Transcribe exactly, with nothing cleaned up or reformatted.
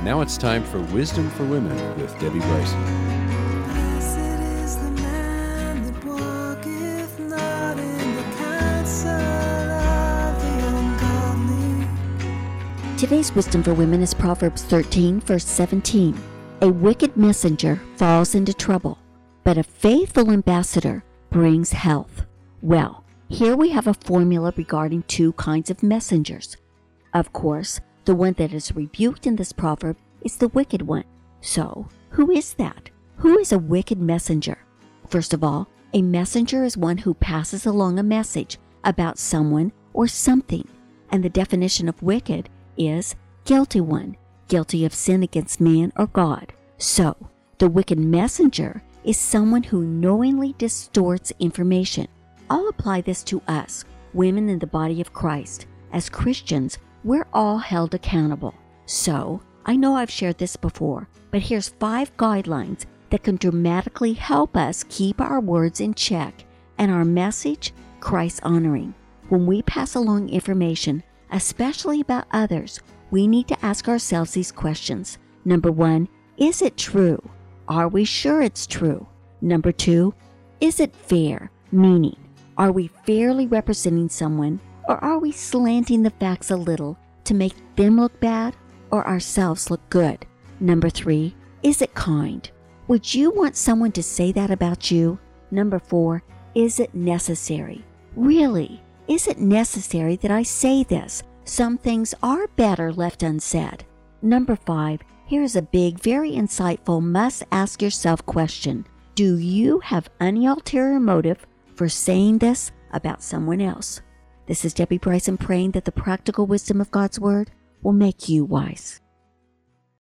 Now it's time for Wisdom for Women with Debbie Bryson. Blessed is the man that walketh not in the counsel of the ungodly. Today's Wisdom for Women is Proverbs thirteen, verse seventeen. A wicked messenger falls into trouble, but a faithful ambassador brings health. Well, here we have a formula regarding two kinds of messengers. Of course, the one that is rebuked in this proverb is the wicked one. So, who is that? Who is a wicked messenger? First of all, a messenger is one who passes along a message about someone or something, and the definition of wicked is guilty one, guilty of sin against man or God. So, the wicked messenger is someone who knowingly distorts information. I'll apply this to us, women in the body of Christ. As Christians, we're all held accountable. So, I know I've shared this before, but here's five guidelines that can dramatically help us keep our words in check and our message Christ-honoring. When we pass along information, especially about others, we need to ask ourselves these questions. Number one, is it true? Are we sure it's true? Number two, is it fair? Meaning, are we fairly representing someone, or are we slanting the facts a little to make them look bad or ourselves look good? Number three, is it kind? Would you want someone to say that about you? Number four, is it necessary? Really, is it necessary that I say this? Some things are better left unsaid. Number five, here's a big, very insightful must ask yourself question. Do you have any ulterior motive for saying this about someone else? This is Debbie Bryson praying that the practical wisdom of God's Word will make you wise.